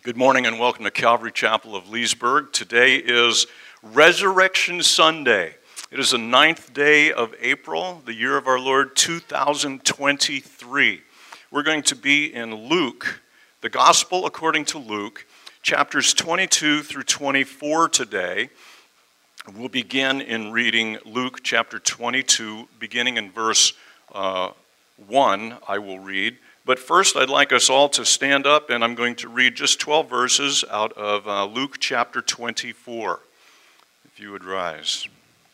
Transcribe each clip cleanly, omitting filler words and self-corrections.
Good morning and welcome to Calvary Chapel of Leesburg. Today is Resurrection Sunday. It is the 9th day of April, the year of our Lord 2023. We're going to be in Luke, the Gospel according to Luke, chapters 22 through 24 today. We'll begin in reading Luke chapter 22, beginning in verse 1, I will read. But first, I'd like us all to stand up, and I'm going to read just 12 verses out of Luke chapter 24, if you would rise.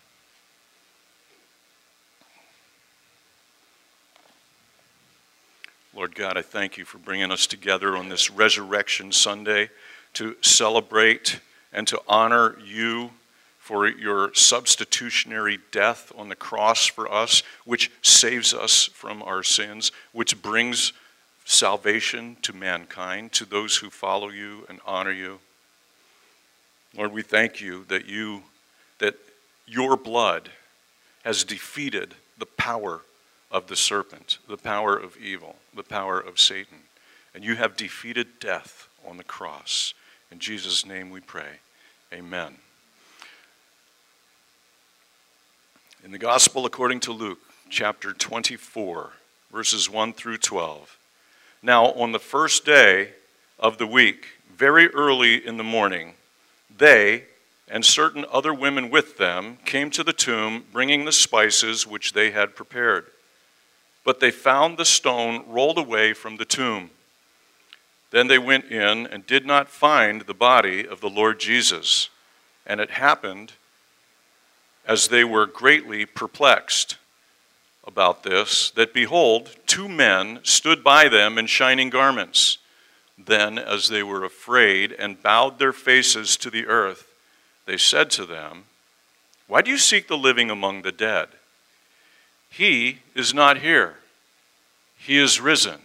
Lord God, I thank you for bringing us together on this Resurrection Sunday to celebrate and to honor you for your substitutionary death on the cross for us, which saves us from our sins, which brings salvation to mankind, to those who follow you and honor you. Lord, we thank you that your blood has defeated the power of the serpent, the power of evil, the power of Satan. And you have defeated death on the cross. In Jesus' name we pray. Amen. In the Gospel according to Luke, chapter 24, verses 1 through 12. Now, on the first day of the week, very early in the morning, they and certain other women with them came to the tomb, bringing the spices which they had prepared. But they found the stone rolled away from the tomb. Then they went in and did not find the body of the Lord Jesus. And it happened, as they were greatly perplexed about this, that behold, two men stood by them in shining garments. Then, as they were afraid and bowed their faces to the earth, they said to them, "Why do you seek the living among the dead? He is not here. He is risen."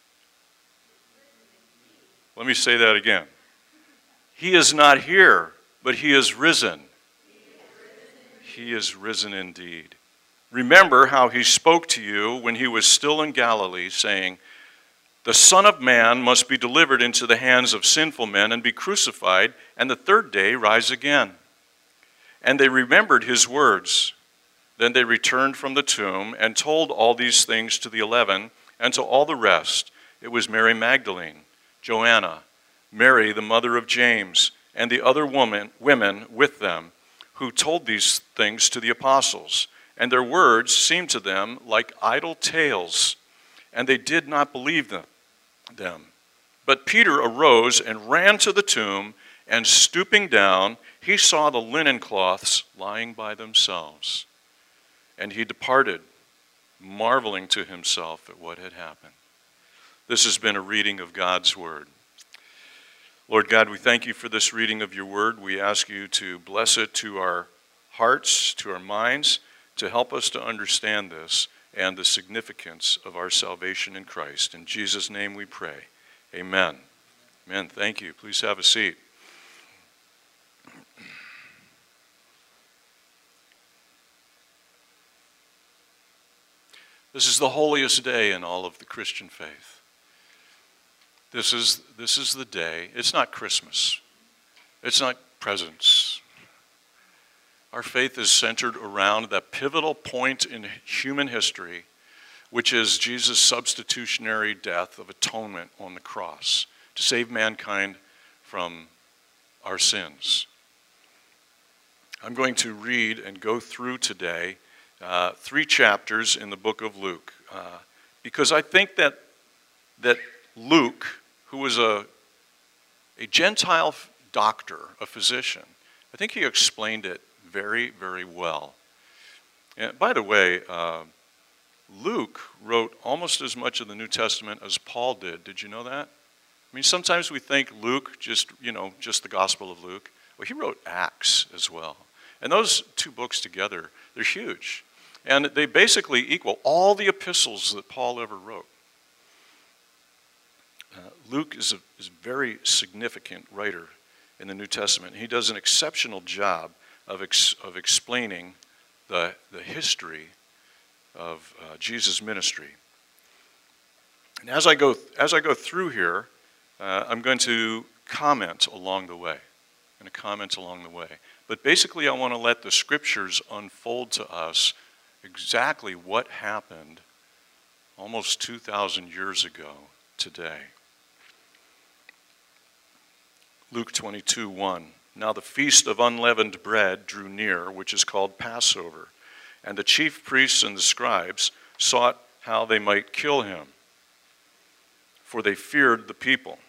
Let me say that again. He is not here, but he is risen. He is risen indeed. Remember how he spoke to you when he was still in Galilee, saying, "The Son of Man must be delivered into the hands of sinful men and be crucified, and the third day rise again." And they remembered his words. Then they returned from the tomb and told all these things to the 11 and to all the rest. It was Mary Magdalene, Joanna, Mary the mother of James, and the other women with them, who told these things to the apostles. And their words seemed to them like idle tales, and they did not believe them. But Peter arose and ran to the tomb, and stooping down, he saw the linen cloths lying by themselves. And he departed, marveling to himself at what had happened. This has been a reading of God's word. Lord God, we thank you for this reading of your word. We ask you to bless it to our hearts, to our minds, to help us to understand this and the significance of our salvation in Christ. In Jesus' name we pray. Amen. Amen. Thank you. Please have a seat. This is the holiest day in all of the Christian faith. This is the day. It's not Christmas. It's not presents. Our faith is centered around that pivotal point in human history, which is Jesus' substitutionary death of atonement on the cross to save mankind from our sins. I'm going to read and go through today 3 chapters in the book of Luke, because I think that Luke, who was a Gentile doctor, a physician, I think he explained it very, very well. And by the way, Luke wrote almost as much of the New Testament as Paul did. Did you know that? I mean, sometimes we think Luke, just the Gospel of Luke. Well, he wrote Acts as well. And those 2 books together, they're huge. And they basically equal all the epistles that Paul ever wrote. Luke is a very significant writer in the New Testament. He does an exceptional job of explaining the history of Jesus' ministry. And as I go through here, I'm going to comment along the way. But basically, I want to let the scriptures unfold to us exactly what happened almost 2,000 years ago today. Luke 22:1. Now the feast of unleavened bread drew near, which is called Passover. And the chief priests and the scribes sought how they might kill him, for they feared the people.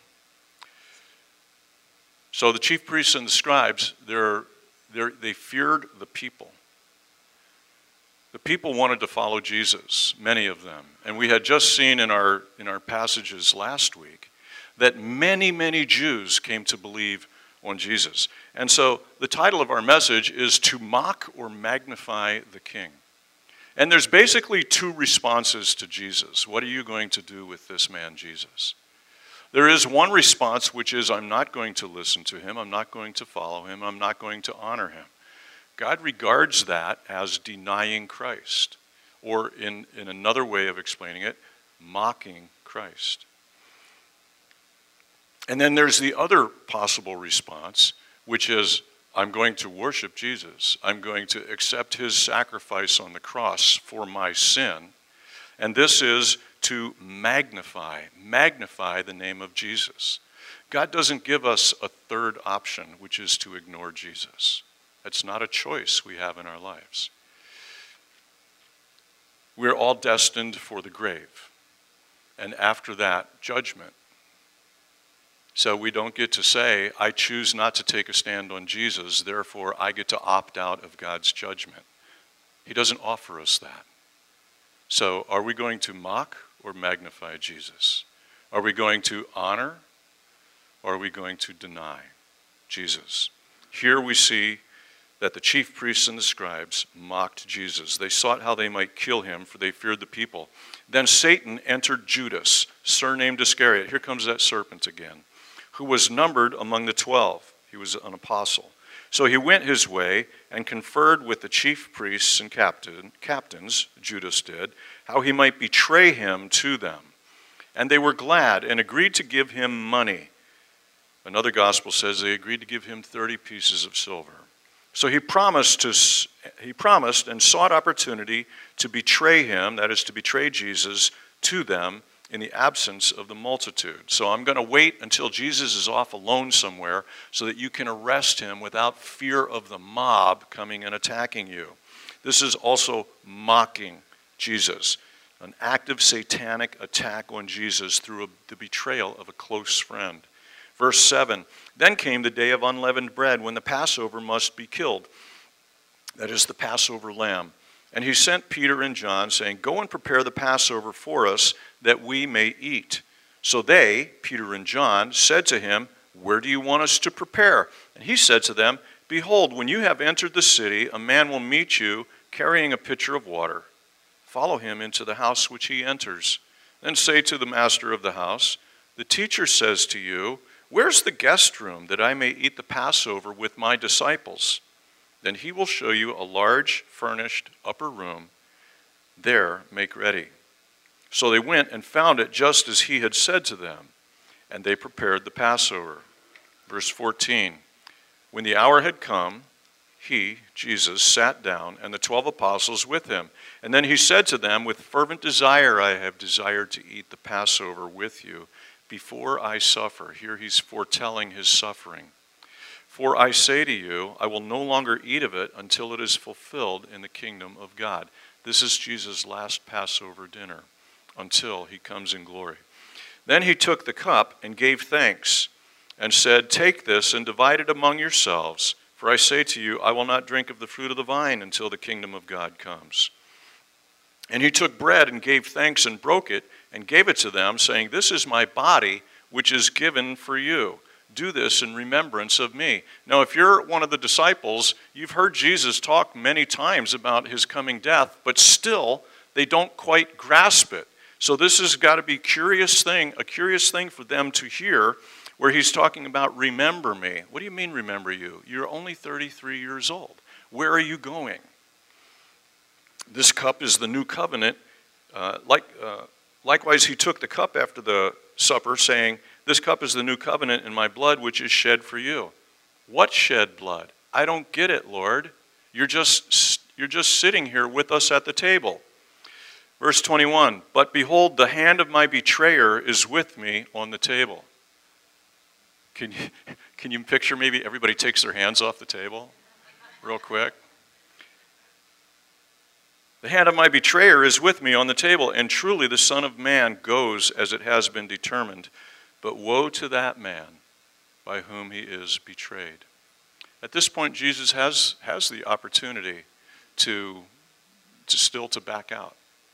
So the chief priests and the scribes, they feared the people. The people wanted to follow Jesus, many of them. And we had just seen in our passages last week that many, many Jews came to believe on Jesus. And so the title of our message is To Mock or Magnify the King. And there's basically two responses to Jesus. What are you going to do with this man, Jesus? There is one response, which is, I'm not going to listen to him, I'm not going to follow him, I'm not going to honor him. God regards that as denying Christ, or in another way of explaining it, mocking Christ. And then there's the other possible response, which is, I'm going to worship Jesus. I'm going to accept his sacrifice on the cross for my sin. And this is to magnify the name of Jesus. God doesn't give us a third option, which is to ignore Jesus. That's not a choice we have in our lives. We're all destined for the grave. And after that, judgment. So we don't get to say, I choose not to take a stand on Jesus, therefore I get to opt out of God's judgment. He doesn't offer us that. So are we going to mock or magnify Jesus? Are we going to honor or are we going to deny Jesus? Here we see that the chief priests and the scribes mocked Jesus. They sought how they might kill him, for they feared the people. Then Satan entered Judas, surnamed Iscariot. Here comes that serpent again, who was numbered among the 12. He was an apostle. So he went his way and conferred with the chief priests and captains, Judas did, how he might betray him to them. And they were glad and agreed to give him money. Another gospel says they agreed to give him 30 pieces of silver. So he promised and sought opportunity to betray him, that is to betray Jesus, to them in the absence of the multitude. So I'm going to wait until Jesus is off alone somewhere so that you can arrest him without fear of the mob coming and attacking you. This is also mocking Jesus, an active satanic attack on Jesus through the betrayal of a close friend. Verse 7, then came the day of unleavened bread when the Passover must be killed. That is the Passover lamb. And he sent Peter and John, saying, go and prepare the Passover for us, that we may eat. So they, Peter and John, said to him, where do you want us to prepare? And he said to them, behold, when you have entered the city, a man will meet you carrying a pitcher of water. Follow him into the house which he enters. Then say to the master of the house, the teacher says to you, where's the guest room that I may eat the Passover with my disciples? Then he will show you a large furnished upper room. There make ready. So they went and found it just as he had said to them, and they prepared the Passover. Verse 14, when the hour had come, he, Jesus, sat down, and the 12 apostles with him. And then he said to them, with fervent desire I have desired to eat the Passover with you before I suffer. Here he's foretelling his suffering. For I say to you, I will no longer eat of it until it is fulfilled in the kingdom of God. This is Jesus' last Passover dinner until he comes in glory. Then he took the cup and gave thanks and said, take this and divide it among yourselves. For I say to you, I will not drink of the fruit of the vine until the kingdom of God comes. And he took bread and gave thanks and broke it and gave it to them, saying, this is my body, which is given for you. Do this in remembrance of me. Now, if you're one of the disciples, you've heard Jesus talk many times about his coming death, but still, they don't quite grasp it. So this has got to be a curious thing for them to hear, where he's talking about remember me. What do you mean remember you? You're only 33 years old. Where are you going? This cup is the new covenant. Likewise, he took the cup after the supper, saying, This cup is the new covenant in my blood, which is shed for you. What shed blood? I don't get it, Lord. You're just sitting here with us at the table. Verse 21, but behold, the hand of my betrayer is with me on the table. Can you picture maybe everybody takes their hands off the table real quick? The hand of my betrayer is with me on the table, and truly the Son of Man goes as it has been determined. But woe to that man by whom he is betrayed. At this point, Jesus has the opportunity to back out.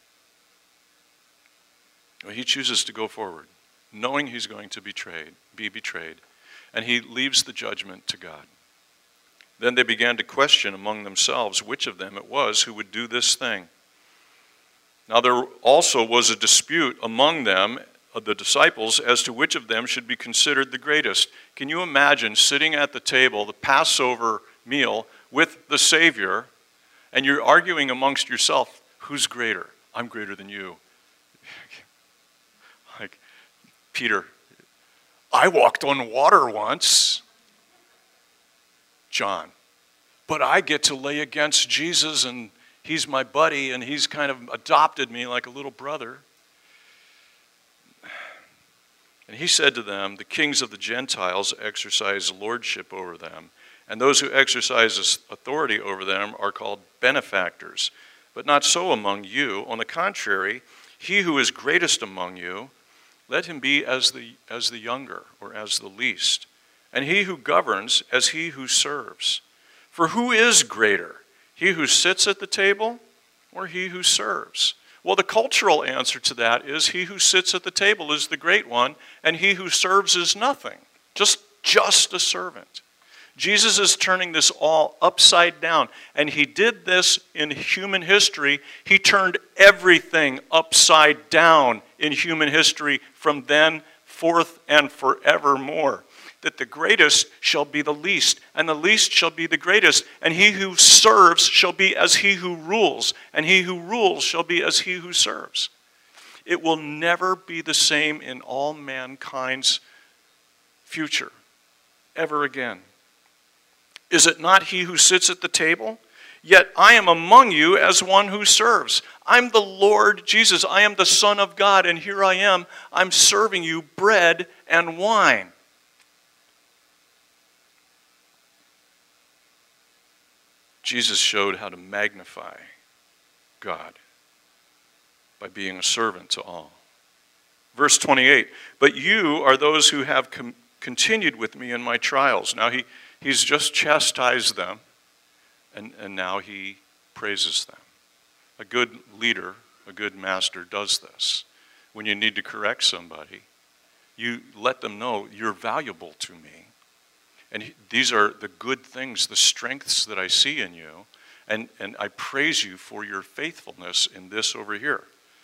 He chooses to go forward, knowing he's going to be betrayed, and he leaves the judgment to God. Then they began to question among themselves which of them it was who would do this thing. Now there also was a dispute among them, the disciples, as to which of them should be considered the greatest. Can you imagine sitting at the table, the Passover meal, with the Savior, and you're arguing amongst yourself, who's greater? I'm greater than you. Like, Peter, I walked on water once. John, but I get to lay against Jesus, and he's my buddy, and he's kind of adopted me like a little brother. And he said to them, the kings of the Gentiles exercise lordship over them, and those who exercise authority over them are called benefactors. But not so among you. On the contrary, he who is greatest among you, let him be as the younger, or as the least, and he who governs as he who serves. For who is greater, he who sits at the table, or he who serves? Well, the cultural answer to that is he who sits at the table is the great one, and he who serves is nothing, just a servant. Jesus is turning this all upside down, and he did this in human history. He turned everything upside down in human history from then forth and forevermore. That the greatest shall be the least, and the least shall be the greatest, and he who serves shall be as he who rules, and he who rules shall be as he who serves. It will never be the same in all mankind's future, ever again. Is it not he who sits at the table? Yet I am among you as one who serves. I'm the Lord Jesus. I am the Son of God, and here I am. I'm serving you bread and wine. Jesus showed how to magnify God by being a servant to all. Verse 28, but you are those who have continued with me in my trials. Now he's just chastised them, and now he praises them. A good leader, a good master does this. When you need to correct somebody, you let them know you're valuable to me. And these are the good things, the strengths that I see in you. And I praise you for your faithfulness in this over here.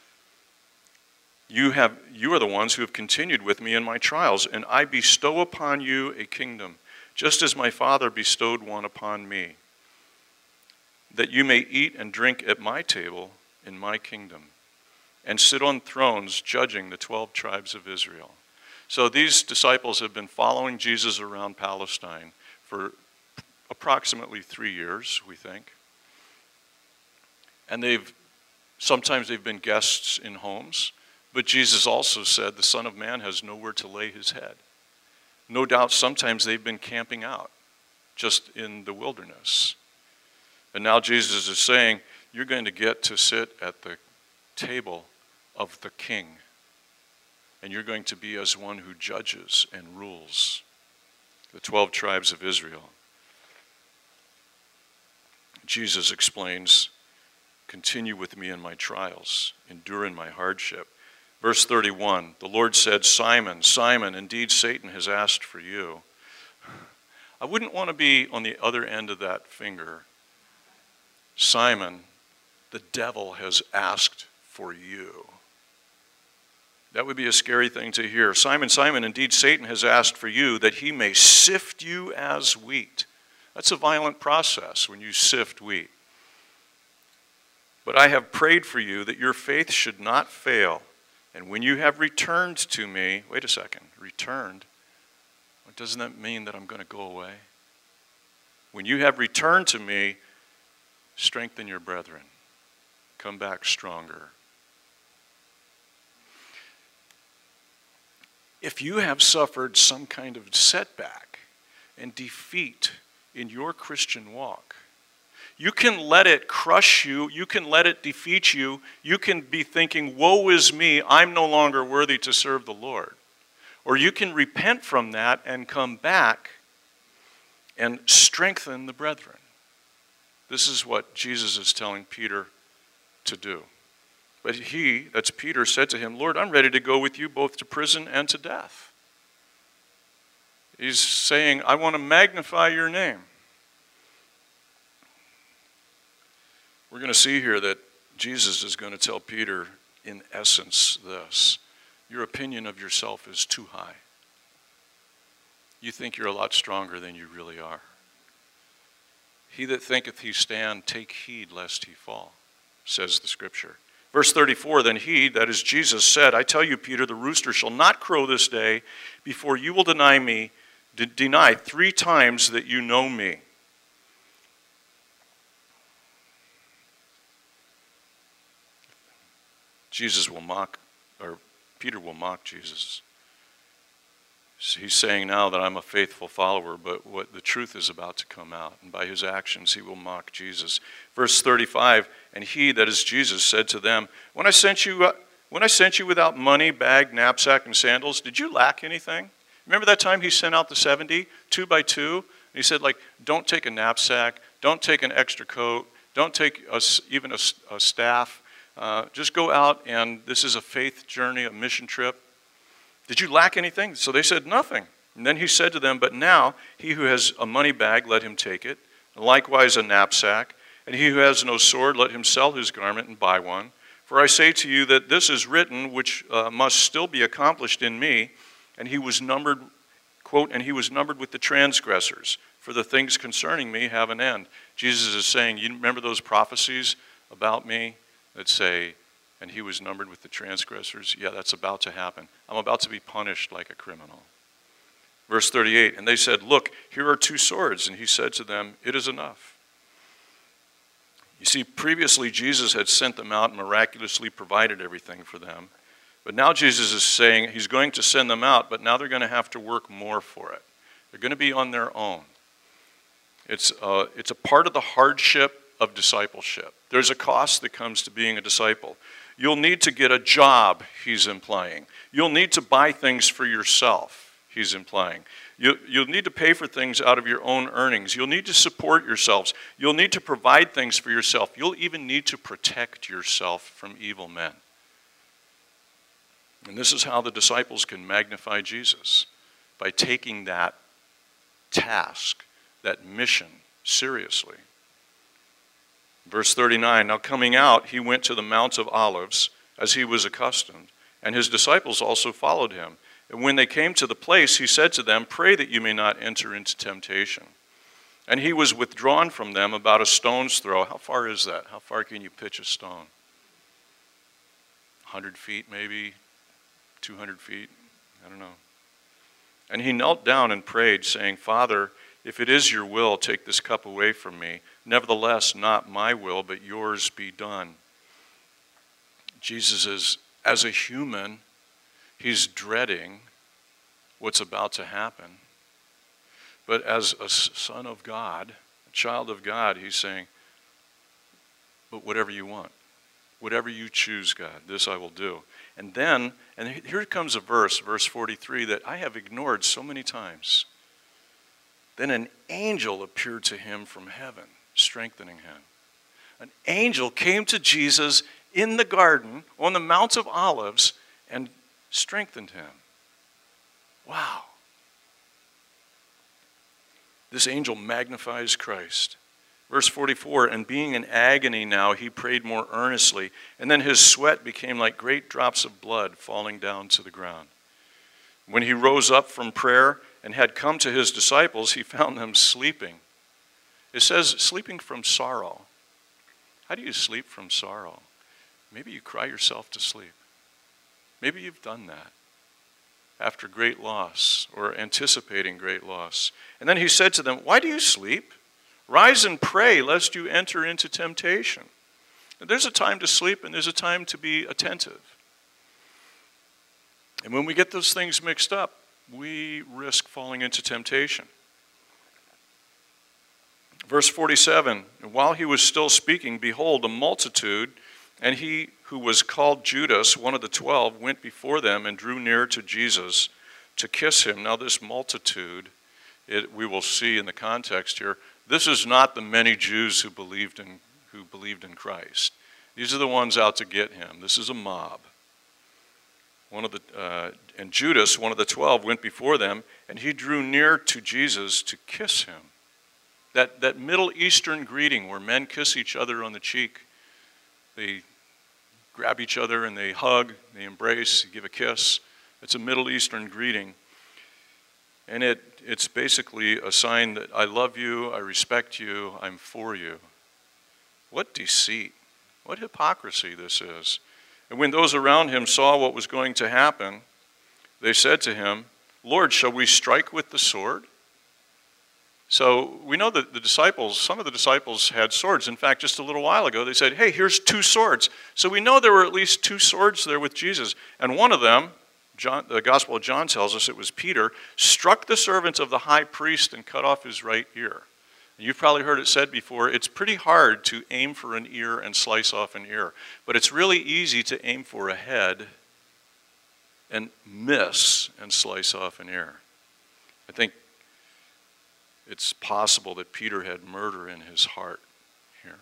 You are the ones who have continued with me in my trials, and I bestow upon you a kingdom, just as my Father bestowed one upon me, that you may eat and drink at my table in my kingdom, and sit on thrones judging the 12 tribes of Israel. So these disciples have been following Jesus around Palestine for approximately 3 years, we think. And sometimes they've been guests in homes, but Jesus also said the Son of Man has nowhere to lay his head. No doubt sometimes they've been camping out just in the wilderness. And now Jesus is saying, you're going to get to sit at the table of the King. And you're going to be as one who judges and rules the 12 tribes of Israel. Jesus explains, continue with me in my trials, endure in my hardship. Verse 31, the Lord said, Simon, Simon, indeed Satan has asked for you. I wouldn't want to be on the other end of that finger. Simon, the devil has asked for you. That would be a scary thing to hear. Simon, Simon, indeed Satan has asked for you that he may sift you as wheat. That's a violent process when you sift wheat. But I have prayed for you that your faith should not fail. And when you have returned to me, wait a second, returned, doesn't that mean that I'm going to go away? When you have returned to me, strengthen your brethren. Come back stronger. If you have suffered some kind of setback and defeat in your Christian walk, you can let it crush you. You can let it defeat you. You can be thinking, woe is me, I'm no longer worthy to serve the Lord. Or you can repent from that and come back and strengthen the brethren. This is what Jesus is telling Peter to do. But he, that's Peter, said to him, Lord, I'm ready to go with you both to prison and to death. He's saying, I want to magnify your name. We're going to see here that Jesus is going to tell Peter, in essence, this. Your opinion of yourself is too high. You think you're a lot stronger than you really are. He that thinketh he stand, take heed lest he fall, says the scripture. Verse 34, then he, that is Jesus, said, I tell you, Peter, the rooster shall not crow this day before you will deny 3 times that you know me. Peter will mock Jesus. He's saying now that I'm a faithful follower, but what the truth is about to come out. And by his actions, he will mock Jesus. Verse 35, and he, that is Jesus, said to them, when I sent you without money, bag, knapsack, and sandals, did you lack anything? Remember that time he sent out the 70, 2 by 2? And he said, don't take a knapsack, don't take an extra coat, don't take even a staff. Just go out, and this is a faith journey, a mission trip. Did you lack anything? So they said, nothing. And then he said to them, but now he who has a money bag, let him take it, and likewise a knapsack. And he who has no sword, let him sell his garment and buy one. For I say to you that this is written, which must still be accomplished in me. And he was numbered, quote, and he was numbered with the transgressors, for the things concerning me have an end. Jesus is saying, you remember those prophecies about me that say, and he was numbered with the transgressors? Yeah, that's about to happen. I'm about to be punished like a criminal. Verse 38, and they said, look, here are 2 swords. And he said to them, it is enough. You see, previously Jesus had sent them out and miraculously provided everything for them. But now Jesus is saying he's going to send them out, but now they're going to have to work more for it. They're going to be on their own. It's a part of the hardship of discipleship. There's a cost that comes to being a disciple. You'll need to get a job, he's implying. You'll need to buy things for yourself, he's implying. You'll need to pay for things out of your own earnings. You'll need to support yourselves. You'll need to provide things for yourself. You'll even need to protect yourself from evil men. And this is how the disciples can magnify Jesus, by taking that task, that mission, seriously. Verse 39, now coming out, he went to the Mount of Olives, as he was accustomed, and his disciples also followed him. And when they came to the place, he said to them, pray that you may not enter into temptation. And he was withdrawn from them about a stone's throw. How far is that? How far can you pitch a stone? 100 feet maybe? 200 feet? I don't know. And he knelt down and prayed, saying, Father, if it is your will, take this cup away from me. Nevertheless, not my will, but yours be done. Jesus is, as a human, he's dreading what's about to happen. But as a son of God, a child of God, he's saying, but whatever you want, whatever you choose, God, this I will do. And then, and here comes a verse 43, that I have ignored so many times. Then an angel appeared to him from heaven, strengthening him. An angel came to Jesus in the garden on the Mount of Olives and strengthened him. Wow. This angel magnifies Christ. Verse 44, and being in agony now, he prayed more earnestly, and then his sweat became like great drops of blood falling down to the ground. When he rose up from prayer and had come to his disciples, he found them sleeping. It says sleeping from sorrow. How do you sleep from sorrow? Maybe you cry yourself to sleep. Maybe you've done that after great loss or anticipating great loss. And then he said to them, "Why do you sleep? Rise and pray, lest you enter into temptation." And there's a time to sleep and there's a time to be attentive. And when we get those things mixed up, we risk falling into temptation. Verse 47, "And while he was still speaking, behold, a multitude, and he who was called Judas, one of the 12, went before them and drew near to Jesus to kiss him." Now this multitude, we will see in the context here, this is not the many Jews who believed in Christ. These are the ones out to get him. This is a mob. And Judas, one of the 12, went before them, and he drew near to Jesus to kiss him. That Middle Eastern greeting where men kiss each other on the cheek. They grab each other and they hug, they embrace, give a kiss. It's a Middle Eastern greeting. And it's basically a sign that I love you, I respect you, I'm for you. What deceit, what hypocrisy this is. And when those around him saw what was going to happen, they said to him, "Lord, shall we strike with the sword?" So we know that some of the disciples had swords. In fact, just a little while ago, they said, "Hey, here's 2 swords." So we know there were at least 2 swords there with Jesus. And one of them, the Gospel of John tells us it was Peter, struck the servant of the high priest and cut off his right ear. And you've probably heard it said before, it's pretty hard to aim for an ear and slice off an ear. But it's really easy to aim for a head and miss and slice off an ear. I think it's possible that Peter had murder in his heart here.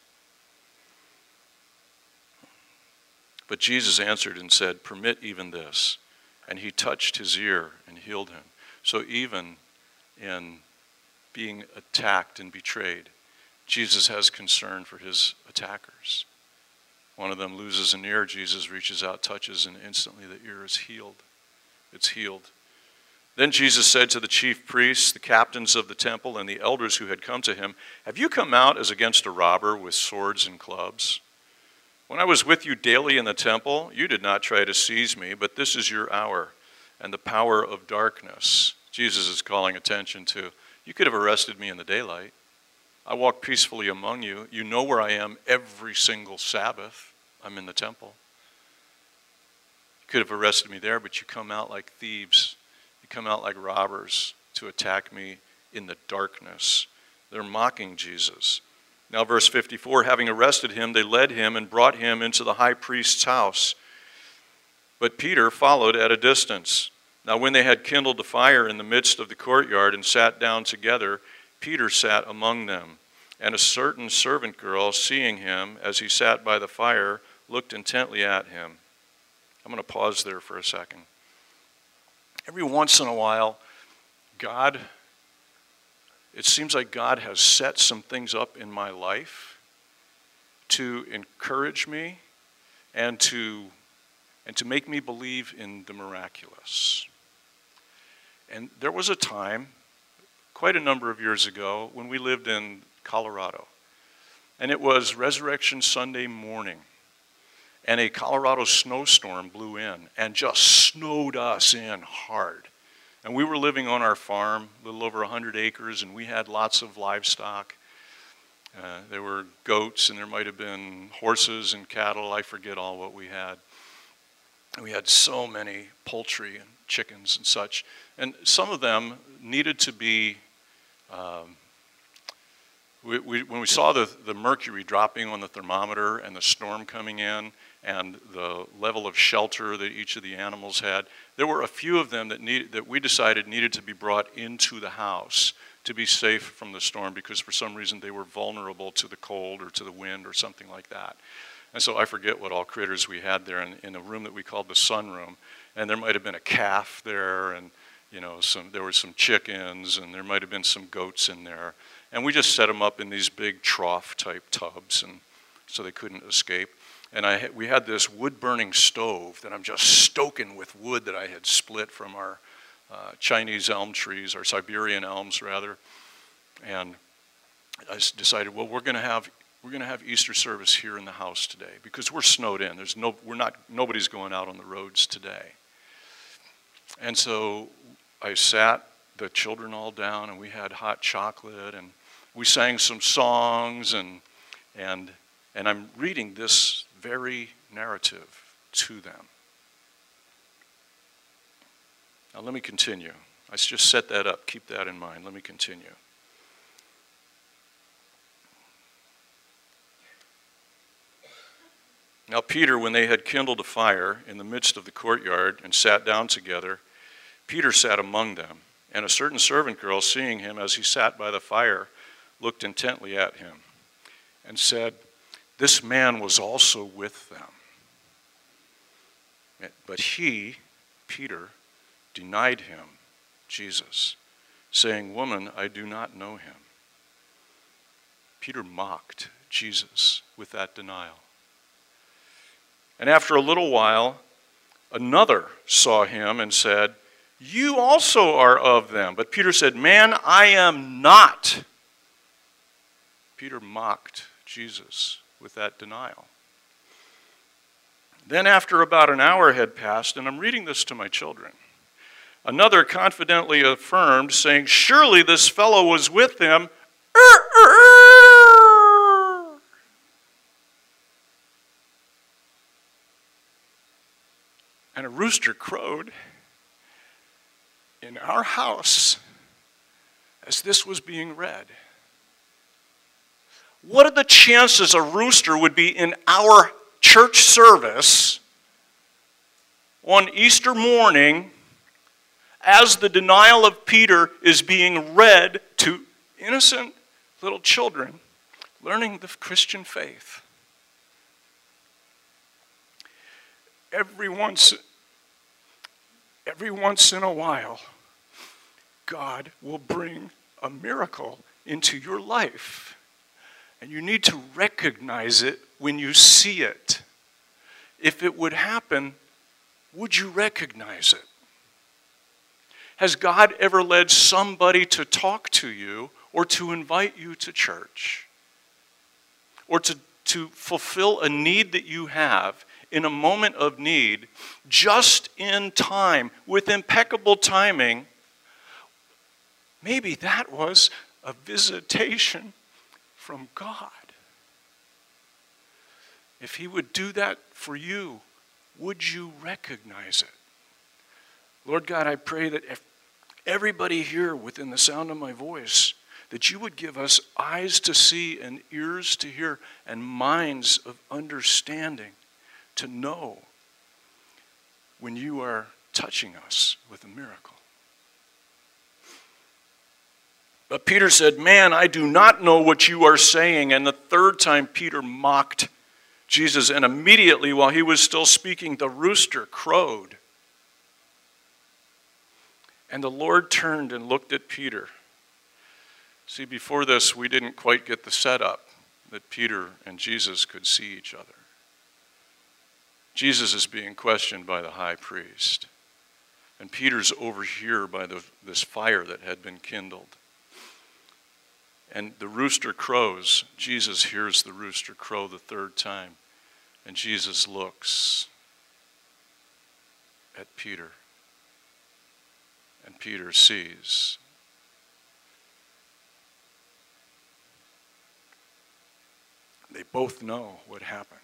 But Jesus answered and said, "Permit even this." And he touched his ear and healed him. So even in being attacked and betrayed, Jesus has concern for his attackers. One of them loses an ear. Jesus reaches out, touches, and instantly the ear is healed. It's healed. Then Jesus said to the chief priests, the captains of the temple, and the elders who had come to him, "Have you come out as against a robber with swords and clubs? When I was with you daily in the temple, you did not try to seize me, but this is your hour and the power of darkness." Jesus is calling attention to, you could have arrested me in the daylight. I walk peacefully among you. You know where I am every single Sabbath. I'm in the temple. You could have arrested me there, but you come out like thieves. You come out like robbers to attack me in the darkness. They're mocking Jesus. Now verse 54, having arrested him, they led him and brought him into the high priest's house. But Peter followed at a distance. Now when they had kindled a fire in the midst of the courtyard and sat down together, Peter sat among them. And a certain servant girl, seeing him as he sat by the fire, looked intently at him. I'm going to pause there for a second. Every once in a while, it seems like God has set some things up in my life to encourage me and to make me believe in the miraculous. And there was a time, quite a number of years ago, when we lived in Colorado. And it was Resurrection Sunday morning. And a Colorado snowstorm blew in and just snowed us in hard. And we were living on our farm, a little over 100 acres, and we had lots of livestock. There were goats, and there might have been horses and cattle. I forget all what we had. And we had so many poultry and chickens and such. And some of them needed to be, when we saw the mercury dropping on the thermometer and the storm coming in and the level of shelter that each of the animals had, there were a few of them that we decided needed to be brought into the house to be safe from the storm because for some reason they were vulnerable to the cold or to the wind or something like that. And so I forget what all critters we had there in a room that we called the sunroom. And there might have been a calf there, and there were some chickens, and there might have been some goats in there. And we just set them up in these big trough-type tubs, and so they couldn't escape. And we had this wood-burning stove that I'm just stoking with wood that I had split from our Chinese elm trees, our Siberian elms, rather. And I decided, well, we're going to have We're going to have Easter service here in the house today because we're snowed in. Nobody's going out on the roads today. And so I sat the children all down, and we had hot chocolate, and we sang some songs, and I'm reading this very narrative to them. Now let me continue. I just set that up. Keep that in mind. Let me continue. Now Peter, when they had kindled a fire in the midst of the courtyard and sat down together, Peter sat among them. And a certain servant girl, seeing him as he sat by the fire, looked intently at him and said, "This man was also with them." But he, Peter, denied him, Jesus, saying, "Woman, I do not know him." Peter mocked Jesus with that denial. And after a little while, another saw him and said, "You also are of them." But Peter said, "Man, I am not." Peter mocked Jesus with that denial. Then after about an hour had passed, and I'm reading this to my children, another confidently affirmed, saying, "Surely this fellow was with them." And a rooster crowed in our house as this was being read. What are the chances a rooster would be in our church service on Easter morning as the denial of Peter is being read to innocent little children learning the Christian faith? Every once in a while, God will bring a miracle into your life. And you need to recognize it when you see it. If it would happen, would you recognize it? Has God ever led somebody to talk to you or to invite you to church? Or to fulfill a need that you have in a moment of need, just in time, with impeccable timing? Maybe that was a visitation from God. If he would do that for you, would you recognize it? Lord God, I pray that if everybody here within the sound of my voice, that you would give us eyes to see and ears to hear and minds of understanding to know when you are touching us with a miracle. But Peter said, "Man, I do not know what you are saying." And the third time Peter mocked Jesus, and immediately while he was still speaking, the rooster crowed. And the Lord turned and looked at Peter. See, before this, we didn't quite get the setup that Peter and Jesus could see each other. Jesus is being questioned by the high priest. And Peter's over here by this fire that had been kindled. And the rooster crows. Jesus hears the rooster crow the third time. And Jesus looks at Peter. And Peter sees. They both know what happened.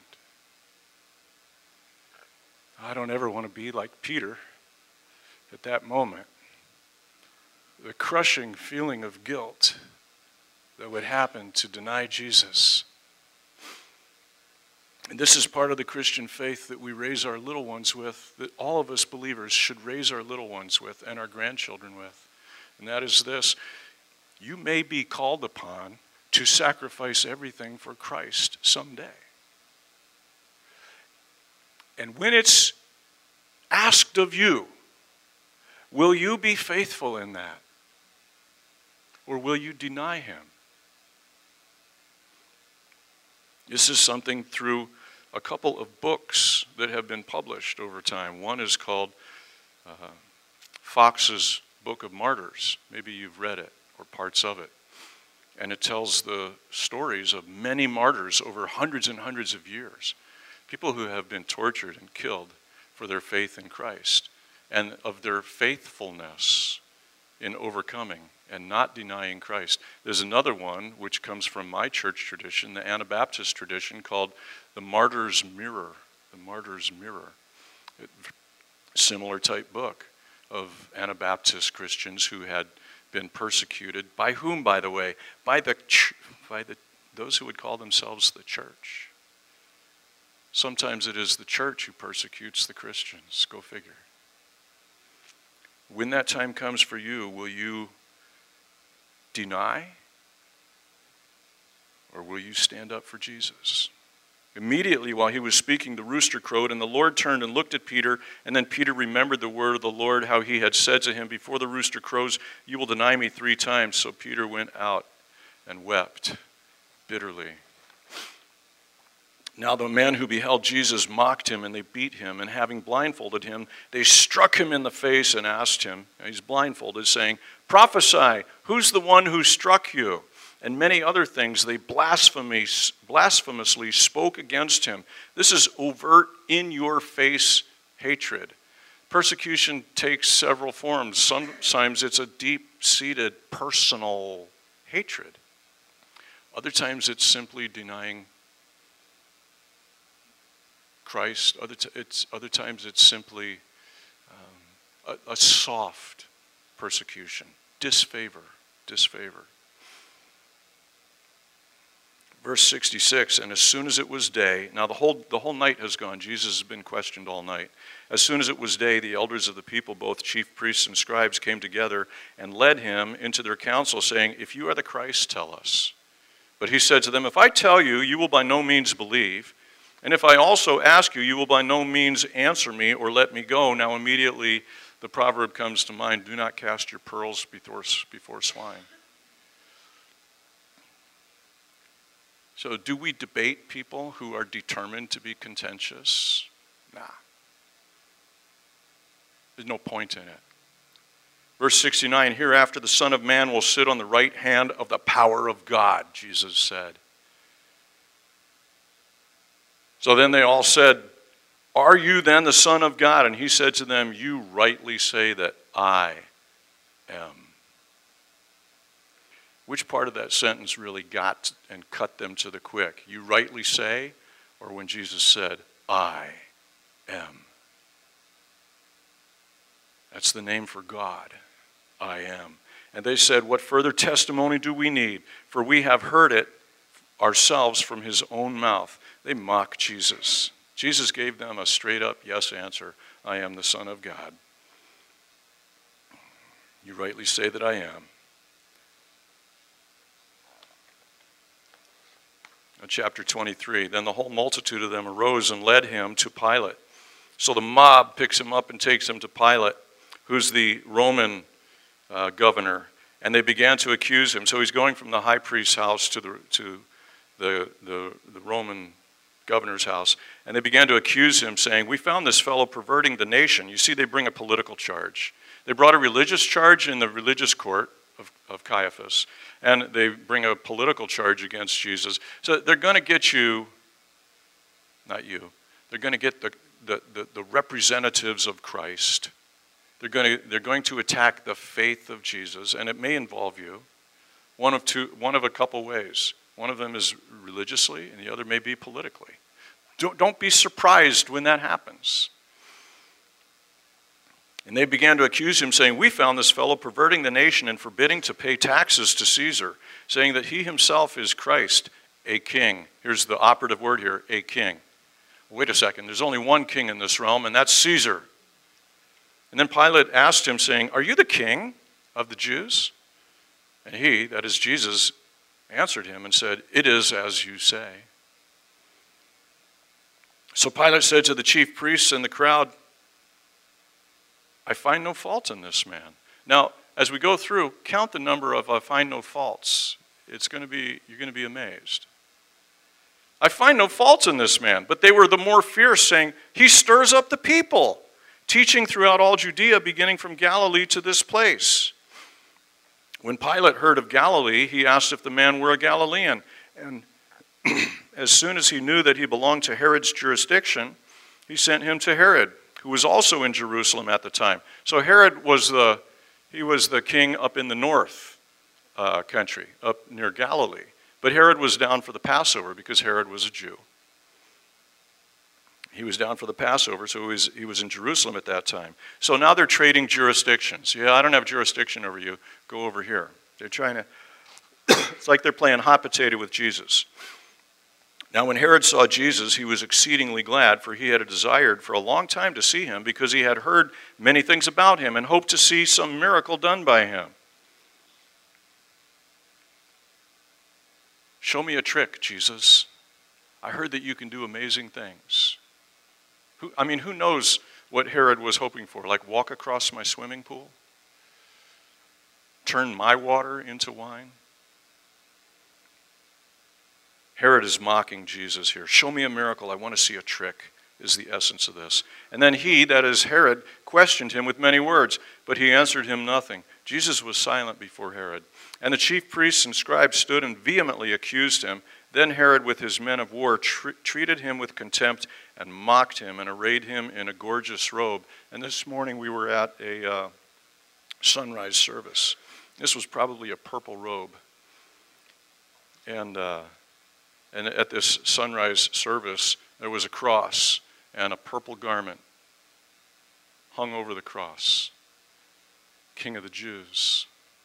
I don't ever want to be like Peter at that moment. The crushing feeling of guilt that would happen to deny Jesus. And this is part of the Christian faith that we raise our little ones with, that all of us believers should raise our little ones with and our grandchildren with. And that is this: you may be called upon to sacrifice everything for Christ someday. And when it's asked of you, will you be faithful in that? Or will you deny him? This is something through a couple of books that have been published over time. One is called Fox's Book of Martyrs. Maybe you've read it or parts of it. And it tells the stories of many martyrs over hundreds and hundreds of years. People who have been tortured and killed for their faith in Christ and of their faithfulness in overcoming and not denying Christ. There's another one which comes from my church tradition, the Anabaptist tradition, called the Martyr's Mirror. The Martyr's Mirror. Similar type book of Anabaptist Christians who had been persecuted. By whom, by the way? By those who would call themselves the church. Sometimes it is the church who persecutes the Christians. Go figure. When that time comes for you, will you deny? Or will you stand up for Jesus? Immediately while he was speaking, the rooster crowed, and the Lord turned and looked at Peter, and then Peter remembered the word of the Lord, how he had said to him, before the rooster crows, you will deny me 3 times. So Peter went out and wept bitterly. Now the men who beheld Jesus mocked him, and they beat him, and having blindfolded him, they struck him in the face and asked him, he's blindfolded, saying, prophesy, who's the one who struck you? And many other things they blasphemously spoke against him. This is overt, in-your-face hatred. Persecution takes several forms. Sometimes it's a deep-seated personal hatred. Other times it's simply denying Christ. Other times it's simply a soft persecution, disfavor. Verse 66, and as soon as it was day, now the whole night has gone. Jesus has been questioned all night. As soon as it was day, the elders of the people, both chief priests and scribes, came together and led him into their council, saying, if you are the Christ, tell us. But he said to them, if I tell you, you will by no means believe. And if I also ask you, you will by no means answer me or let me go. Now immediately the proverb comes to mind, do not cast your pearls before swine. So do we debate people who are determined to be contentious? Nah. There's no point in it. Verse 69, hereafter the Son of Man will sit on the right hand of the power of God, Jesus said. So then they all said, are you then the Son of God? And he said to them, you rightly say that I am. Which part of that sentence really got and cut them to the quick? You rightly say, or when Jesus said, I am? That's the name for God, I am. And they said, what further testimony do we need? For we have heard it ourselves from his own mouth. They mock Jesus. Jesus gave them a straight up yes answer. I am the Son of God. You rightly say that I am. Chapter 23, then the whole multitude of them arose and led him to Pilate. So the mob picks him up and takes him to Pilate, who's the Roman governor, and they began to accuse him. So he's going from the high priest's house to the Roman governor's house, and they began to accuse him, saying, we found this fellow perverting the nation. You see, they bring a political charge. They brought a religious charge in the religious court of Caiaphas, and they bring a political charge against Jesus. So they're going to get you, not you, they're going to get the representatives of Christ. They're going to attack the faith of Jesus, and it may involve you one of a couple ways. One of them is religiously, and the other may be politically. Don't be surprised when that happens. And they began to accuse him, saying, we found this fellow perverting the nation and forbidding to pay taxes to Caesar, saying that he himself is Christ, a king. Here's the operative word here, a king. Wait a second, there's only one king in this realm, and that's Caesar. And then Pilate asked him, saying, are you the king of the Jews? And he, that is Jesus, answered him and said, it is as you say. So Pilate said to the chief priests and the crowd, I find no fault in this man. Now, as we go through, count the number of I find no faults. You're going to be amazed. I find no fault in this man. But they were the more fierce, saying, he stirs up the people, teaching throughout all Judea, beginning from Galilee to this place. When Pilate heard of Galilee, he asked if the man were a Galilean. And as soon as he knew that he belonged to Herod's jurisdiction, he sent him to Herod, who was also in Jerusalem at the time. So Herod was the king up in the north country, up near Galilee. But Herod was down for the Passover because Herod was a Jew. He was down for the Passover, so he was in Jerusalem at that time. So now they're trading jurisdictions. Yeah, I don't have jurisdiction over you. Go over here. They're trying to, it's like they're playing hot potato with Jesus. Now when Herod saw Jesus, he was exceedingly glad, for he had desired for a long time to see him, because he had heard many things about him and hoped to see some miracle done by him. Show me a trick, Jesus. I heard that you can do amazing things. Who knows what Herod was hoping for? Like walk across my swimming pool? Turn my water into wine? Herod is mocking Jesus here. Show me a miracle. I want to see a trick, is the essence of this. And then he, that is Herod, questioned him with many words, but he answered him nothing. Jesus was silent before Herod. And the chief priests and scribes stood and vehemently accused him. Then Herod with his men of war treated him with contempt and mocked him and arrayed him in a gorgeous robe. And this morning we were at a sunrise service. This was probably a purple robe. And at this sunrise service, there was a cross and a purple garment hung over the cross. King of the Jews.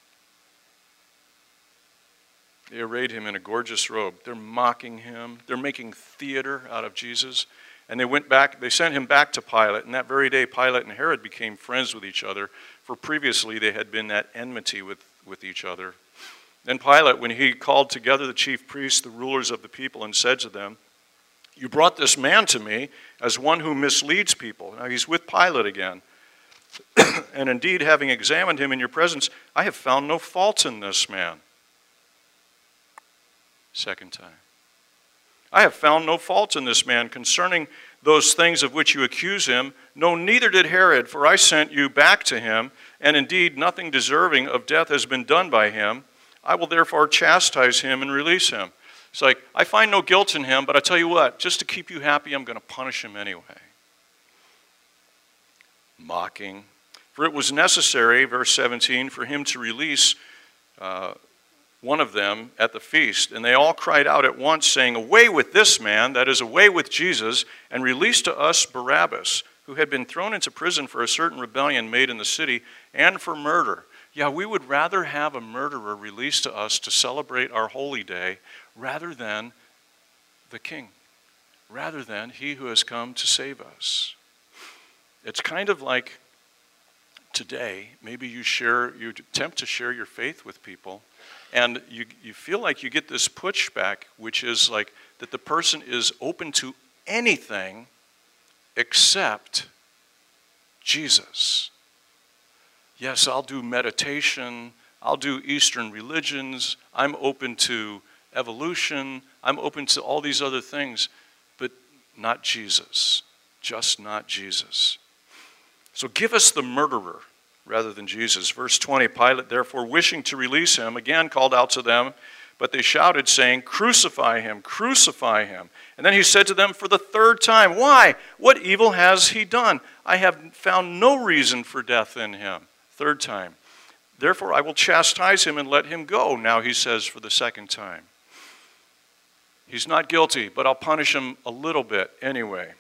They arrayed him in a gorgeous robe. They're mocking him. They're making theater out of Jesus. And they sent him back to Pilate. And that very day, Pilate and Herod became friends with each other, for previously they had been at enmity with each other. Then Pilate, when he called together the chief priests, the rulers of the people, and said to them, "You brought this man to me as one who misleads people." Now he's with Pilate again. "And indeed, having examined him in your presence, I have found no fault in this man." Second time. "I have found no fault in this man concerning those things of which you accuse him. No, neither did Herod, for I sent you back to him, and indeed nothing deserving of death has been done by him. I will therefore chastise him and release him." It's like, I find no guilt in him, but I tell you what, just to keep you happy, I'm going to punish him anyway. Mocking. For it was necessary, verse 17, for him to release one of them at the feast. And they all cried out at once, saying, "Away with this man," that is, away with Jesus, "and release to us Barabbas, who had been thrown into prison for a certain rebellion made in the city, and for murder." Yeah, we would rather have a murderer released to us to celebrate our holy day rather than the king, rather than he who has come to save us. It's kind of like today, maybe you attempt to share your faith with people, and you feel like you get this pushback, which is like that the person is open to anything except Jesus. Yes, I'll do meditation, I'll do Eastern religions, I'm open to evolution, I'm open to all these other things, but not Jesus, just not Jesus. So give us the murderer rather than Jesus. Verse 20, Pilate, therefore, wishing to release him, again called out to them, but they shouted, saying, "Crucify him, crucify him." And then he said to them for the third time, "Why? What evil has he done? I have found no reason for death in him." Third time. "Therefore I will chastise him and let him go." Now he says for the second time. He's not guilty, but I'll punish him a little bit anyway.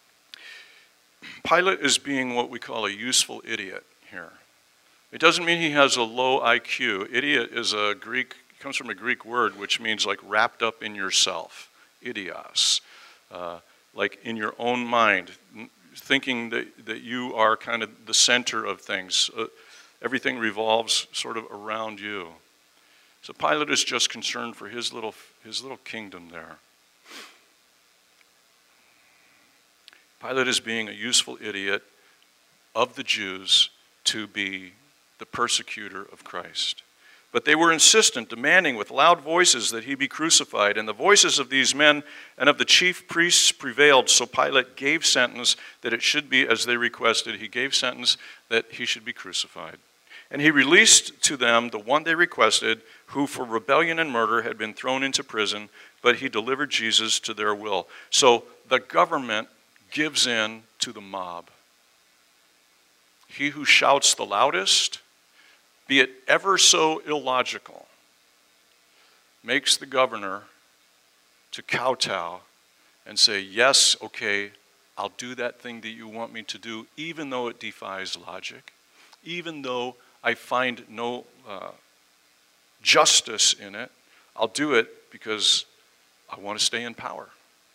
Pilate is being what we call a useful idiot here. It doesn't mean he has a low IQ. Idiot comes from a Greek word which means like wrapped up in yourself. Idios. Like in your own mind, thinking that you are kind of the center of things. Everything revolves sort of around you. So Pilate is just concerned for his little kingdom there. Pilate is being a useful idiot of the Jews to be the persecutor of Christ. But they were insistent, demanding with loud voices that he be crucified. And the voices of these men and of the chief priests prevailed. So Pilate gave sentence that it should be as they requested. He gave sentence that he should be crucified. And he released to them the one they requested, who for rebellion and murder had been thrown into prison, but he delivered Jesus to their will. So the government gives in to the mob. He who shouts the loudest, be it ever so illogical, makes the governor to kowtow and say, yes, okay, I'll do that thing that you want me to do, even though it defies logic, even though I find no justice in it. I'll do it because I want to stay in power.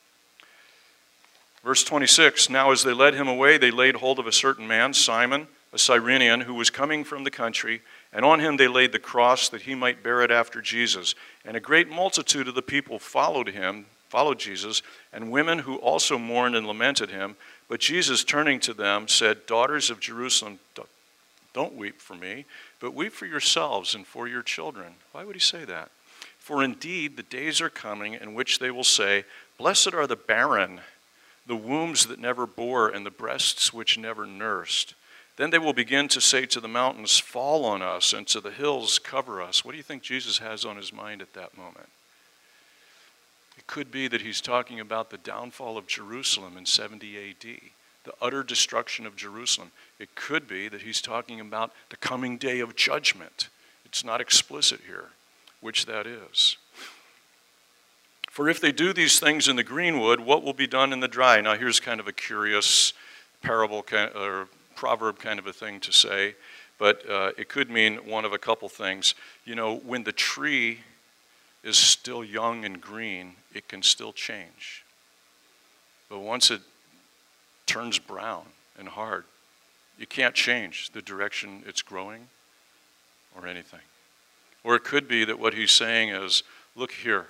Verse 26, now as they led him away, they laid hold of a certain man, Simon, a Cyrenian, who was coming from the country, and on him they laid the cross that he might bear it after Jesus. And a great multitude of the people followed Jesus, and women who also mourned and lamented him. But Jesus, turning to them, said, daughters of Jerusalem, don't weep for me, but weep for yourselves and for your children. Why would he say that? For indeed the days are coming in which they will say, blessed are the barren, the wombs that never bore, and the breasts which never nursed. Then they will begin to say to the mountains, fall on us, and to the hills, cover us. What do you think Jesus has on his mind at that moment? It could be that he's talking about the downfall of Jerusalem in 70 AD, the utter destruction of Jerusalem. It could be that he's talking about the coming day of judgment. It's not explicit here, which that is. For if they do these things in the green wood, what will be done in the dry? Now here's kind of a curious parable or proverb kind of a thing to say, but it could mean one of a couple things. You know, when the tree is still young and green, it can still change. But once it turns brown and hard, you can't change the direction it's growing or anything. Or it could be that what he's saying is, look here,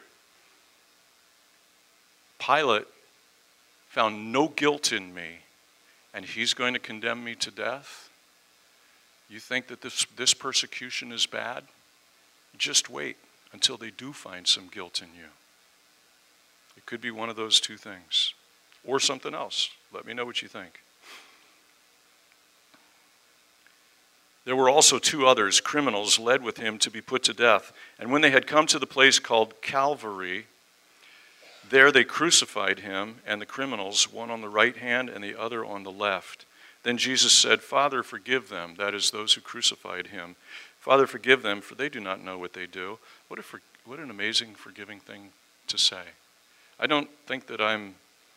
Pilate found no guilt in me, and he's going to condemn me to death. You think that this persecution is bad? Just wait until they do find some guilt in you. It could be one of those two things, or something else. Let me know what you think. There were also two others, criminals, led with him to be put to death. And when they had come to the place called Calvary, there they crucified him and the criminals, one on the right hand and the other on the left. Then Jesus said, Father, forgive them, that is, those who crucified him. Father, forgive them, for they do not know what they do. What an amazing, forgiving thing to say. I don't think that I'm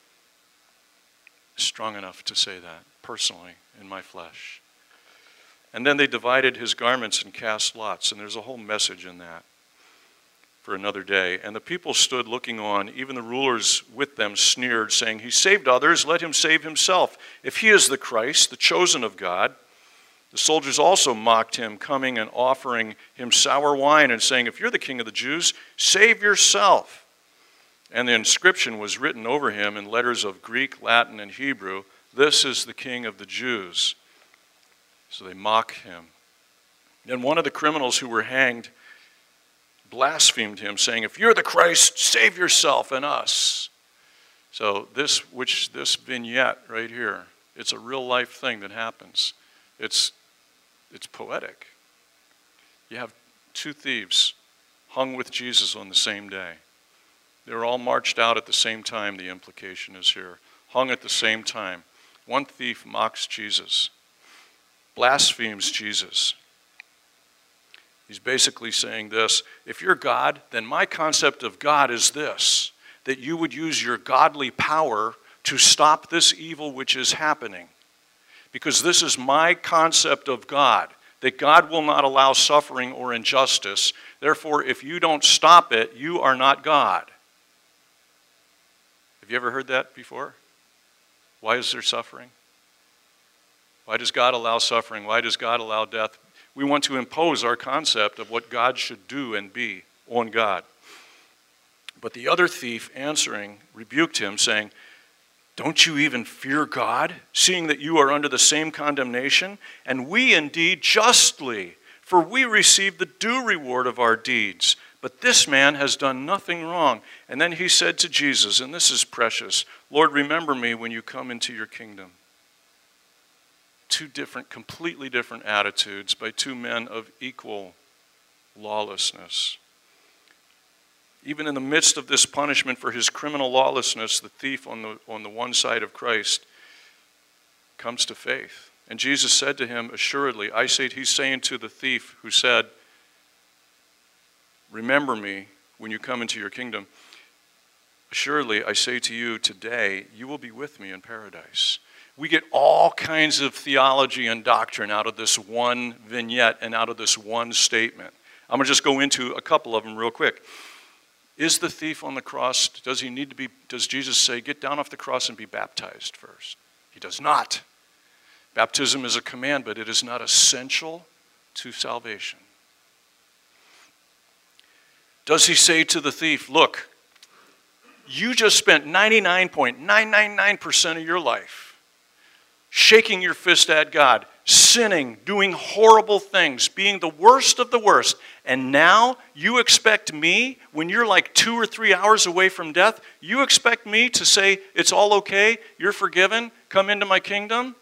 strong enough to say that, personally, in my flesh. And then they divided his garments and cast lots, and there's a whole message in that for another day. And the people stood looking on. Even the rulers with them sneered, saying, he saved others, let him save himself. If he is the Christ, the chosen of God. The soldiers also mocked him, coming and offering him sour wine and saying, if you're the king of the Jews, save yourself. And the inscription was written over him in letters of Greek, Latin, and Hebrew, this is the king of the Jews. So they mock him. Then one of the criminals who were hanged blasphemed him, saying, if you're the Christ, save yourself and us. So this vignette right here, it's a real life thing that happens. It's poetic. You have two thieves hung with Jesus on the same day. They were all marched out at the same time, the implication is here. Hung at the same time. One thief mocks Jesus, blasphemes Jesus. He's basically saying this, if you're God, then my concept of God is this, that you would use your godly power to stop this evil which is happening. Because this is my concept of God, that God will not allow suffering or injustice. Therefore, if you don't stop it, you are not God. Have you ever heard that before? Why is there suffering? Why does God allow suffering? Why does God allow death? We want to impose our concept of what God should do and be on God. But the other thief answering rebuked him, saying, don't you even fear God, seeing that you are under the same condemnation? And we indeed justly, for we receive the due reward of our deeds. But this man has done nothing wrong. And then he said to Jesus, and this is precious, Lord, remember me when you come into your kingdom. two different, completely different attitudes by two men of equal lawlessness. Even in the midst of this punishment for his criminal lawlessness, the thief on the one side of Christ comes to faith. And Jesus said to him, assuredly, he's saying to the thief who said, remember me when you come into your kingdom. Assuredly, I say to you today, you will be with me in paradise. We get all kinds of theology and doctrine out of this one vignette and out of this one statement. I'm going to just go into a couple of them real quick. Is the thief on the cross, does Jesus say, get down off the cross and be baptized first? He does not. Baptism is a command, but it is not essential to salvation. Does he say to the thief, look, you just spent 99.999% of your life shaking your fist at God, sinning, doing horrible things, being the worst of the worst, and now you expect me, when you're like 2 or 3 hours away from death, you expect me to say, it's all okay, you're forgiven, come into my kingdom?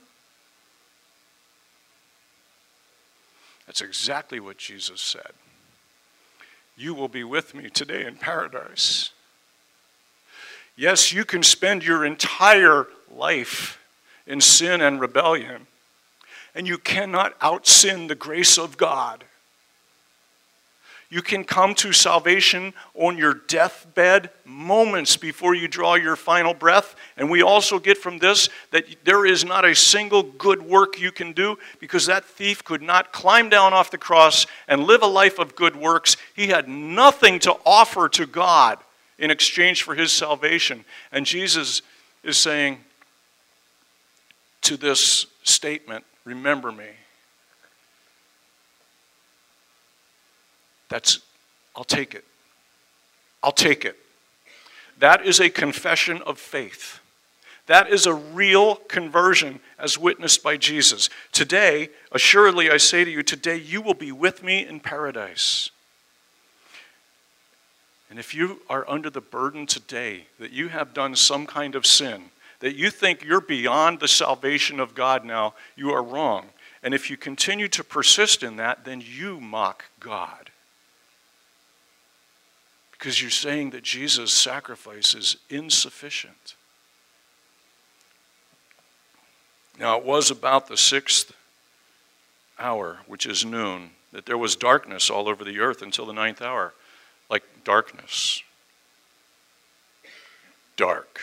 That's exactly what Jesus said. You will be with me today in paradise. Yes, you can spend your entire life in sin and rebellion, and you cannot out-sin the grace of God. You can come to salvation on your deathbed moments before you draw your final breath. And we also get from this that there is not a single good work you can do, because that thief could not climb down off the cross and live a life of good works. He had nothing to offer to God in exchange for his salvation. And Jesus is saying to this statement, remember me. I'll take it. I'll take it. That is a confession of faith. That is a real conversion as witnessed by Jesus. Today, assuredly I say to you, today you will be with me in paradise. And if you are under the burden today that you have done some kind of sin, that you think you're beyond the salvation of God now, you are wrong. And if you continue to persist in that, then you mock God. Because you're saying that Jesus' sacrifice is insufficient. Now it was about the 6th hour, which is noon, that there was darkness all over the earth until the 9th hour. Like darkness. Dark.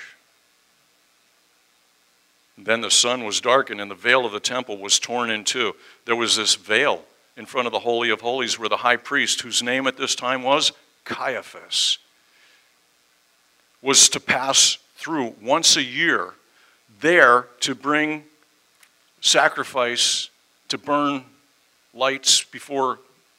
Then the sun was darkened and the veil of the temple was torn in two. There was this veil in front of the Holy of Holies where the high priest, whose name at this time was Caiaphas, was to pass through once a year there to bring sacrifice, to burn lamps before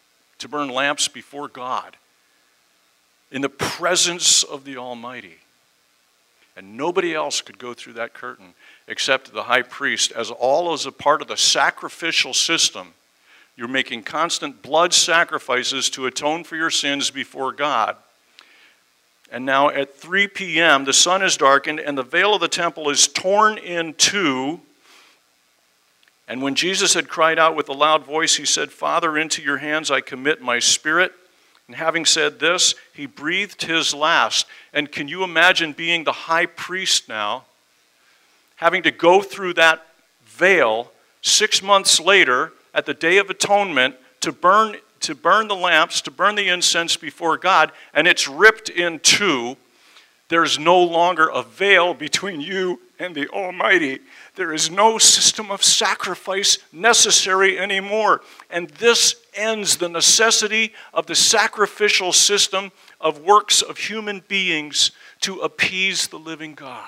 God in the presence of the Almighty. And nobody else could go through that curtain except the high priest, as a part of the sacrificial system. You're making constant blood sacrifices to atone for your sins before God. And now at 3 p.m., the sun is darkened and the veil of the temple is torn in two. And when Jesus had cried out with a loud voice, he said, Father, into your hands I commit my spirit. And having said this, he breathed his last. And can you imagine being the high priest now, having to go through that veil 6 months later at the Day of Atonement to burn the lamps, to burn the incense before God, and it's ripped in two. There's no longer a veil between you and the Almighty. There is no system of sacrifice necessary anymore. And this ends the necessity of the sacrificial system of works of human beings to appease the living God.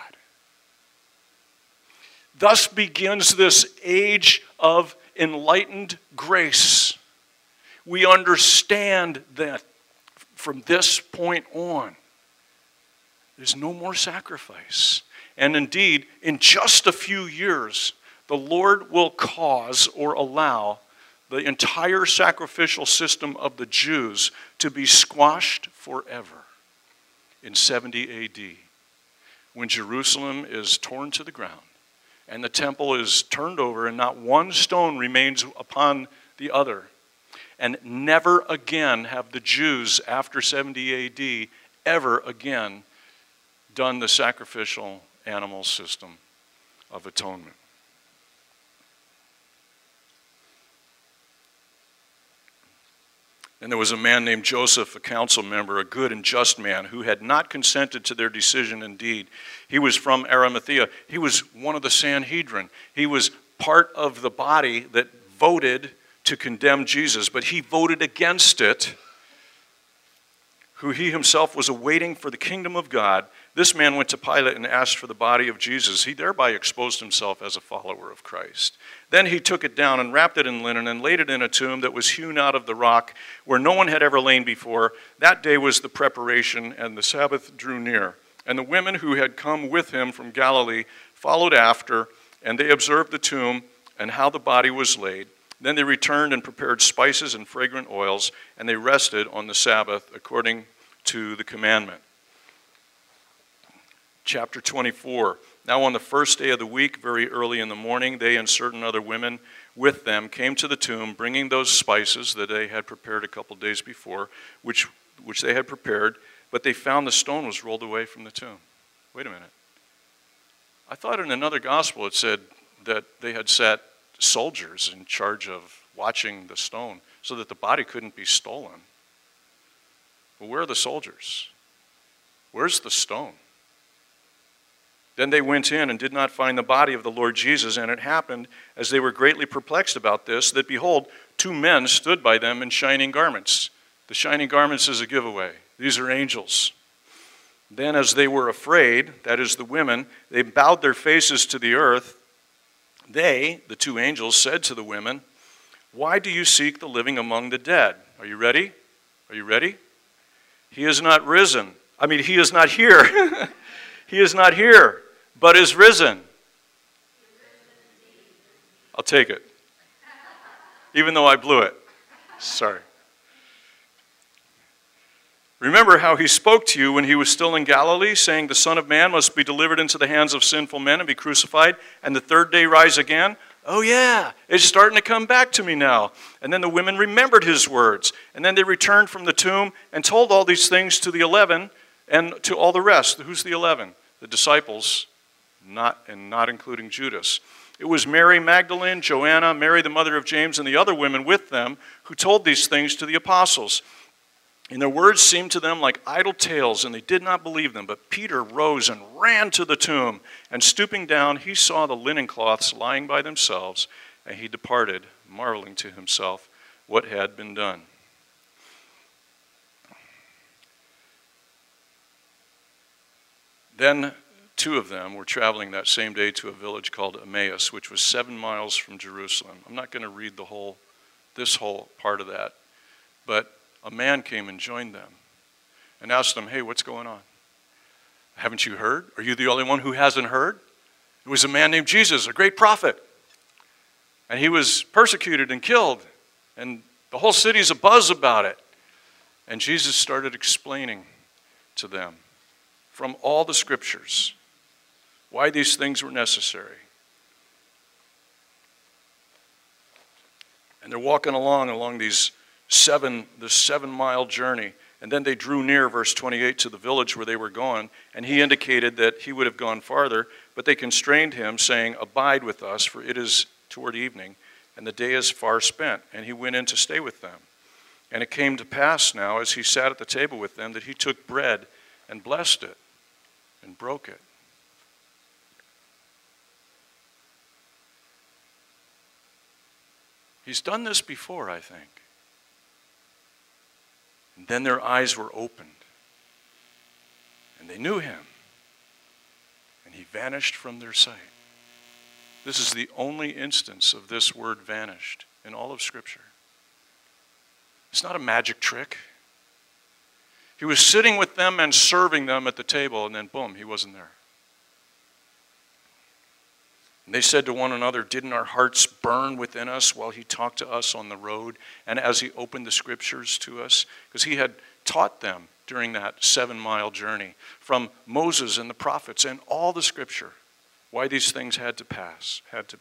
Thus begins this age of enlightened grace. We understand that from this point on, there's no more sacrifice. And indeed, in just a few years, the Lord will cause or allow the entire sacrificial system of the Jews to be squashed forever in 70 AD, when Jerusalem is torn to the ground and the temple is turned over, and not one stone remains upon the other. And never again have the Jews after 70 AD ever again done the sacrificial animal system of atonement. And there was a man named Joseph, a council member, a good and just man, who had not consented to their decision indeed. He was from Arimathea. He was one of the Sanhedrin. He was part of the body that voted to condemn Jesus, but he voted against it, who he himself was awaiting for the kingdom of God. This man went to Pilate and asked for the body of Jesus. He thereby exposed himself as a follower of Christ. Then he took it down and wrapped it in linen and laid it in a tomb that was hewn out of the rock where no one had ever lain before. That day was the preparation, and the Sabbath drew near. And the women who had come with him from Galilee followed after, and they observed the tomb and how the body was laid. Then they returned and prepared spices and fragrant oils, and they rested on the Sabbath according to the commandment. Chapter 24. Now on the first day of the week, very early in the morning, they and certain other women with them came to the tomb, bringing those spices that they had prepared a couple days before, which they had prepared, but they found the stone was rolled away from the tomb. Wait a minute. I thought in another gospel it said that they had set soldiers in charge of watching the stone so that the body couldn't be stolen. Well, where are the soldiers? Where's the stone? Then they went in and did not find the body of the Lord Jesus, and it happened, as they were greatly perplexed about this, that behold, two men stood by them in shining garments. The shining garments is a giveaway. These are angels. Then as they were afraid, that is the women, they bowed their faces to the earth. They, the two angels, said to the women, "Why do you seek the living among the dead?" Are you ready? Are you ready? He is not risen. He is not here. He is not here, but is risen. I'll take it. Even though I blew it. Sorry. Remember how he spoke to you when he was still in Galilee, saying the Son of Man must be delivered into the hands of sinful men and be crucified, and the third day rise again? Oh yeah, it's starting to come back to me now. And then the women remembered his words. And then they returned from the tomb and told all these things to the 11 and to all the rest. Who's the 11? The disciples, not including Judas. It was Mary Magdalene, Joanna, Mary the mother of James, and the other women with them who told these things to the apostles. And their words seemed to them like idle tales, and they did not believe them. But Peter rose and ran to the tomb, and stooping down, he saw the linen cloths lying by themselves, and he departed, marveling to himself what had been done. Then two of them were traveling that same day to a village called Emmaus, which was 7 miles from Jerusalem. I'm not going to read this whole part of that, but a man came and joined them and asked them, "Hey, what's going on? Haven't you heard? Are you the only one who hasn't heard? It was a man named Jesus, a great prophet. And he was persecuted and killed. And the whole city's abuzz about it." And Jesus started explaining to them from all the scriptures why these things were necessary. And they're walking along this 7-mile journey. And then they drew near, verse 28, to the village where they were going. And he indicated that he would have gone farther, but they constrained him, saying, "Abide with us, for it is toward evening, and the day is far spent." And he went in to stay with them. And it came to pass now, as he sat at the table with them, that he took bread and blessed it and broke it. He's done this before, I think. And then their eyes were opened, and they knew him, and he vanished from their sight. This is the only instance of this word "vanished" in all of Scripture. It's not a magic trick. He was sitting with them and serving them at the table, and then boom, he wasn't there. And they said to one another, "Didn't our hearts burn within us while he talked to us on the road and as he opened the scriptures to us?" Because he had taught them during that 7-mile journey from Moses and the prophets and all the scripture Why these things had to pass.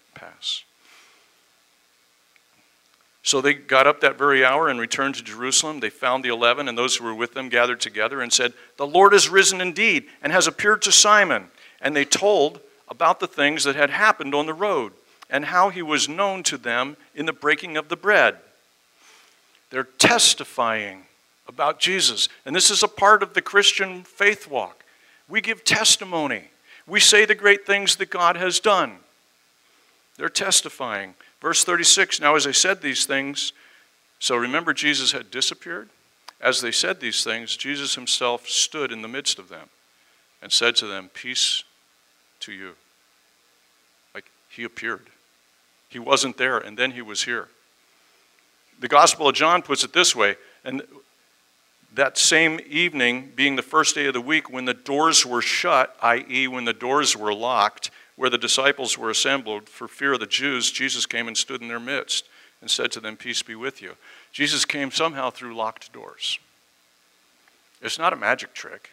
So they got up that very hour and returned to Jerusalem. They found the 11 and those who were with them gathered together and said, "The Lord is risen indeed and has appeared to Simon." And they told about the things that had happened on the road and how he was known to them in the breaking of the bread. They're testifying about Jesus. And this is a part of the Christian faith walk. We give testimony. We say the great things that God has done. They're testifying. Verse 36, now as they said these things, so remember Jesus had disappeared? As they said these things, Jesus himself stood in the midst of them and said to them, "Peace to you." Like he appeared. He wasn't there and then he was here. The Gospel of John puts it this way, and that same evening being the first day of the week when the doors were shut, i.e. when the doors were locked, where the disciples were assembled for fear of the Jews, Jesus came and stood in their midst and said to them, "Peace be with you." Jesus came somehow through locked doors. It's not a magic trick.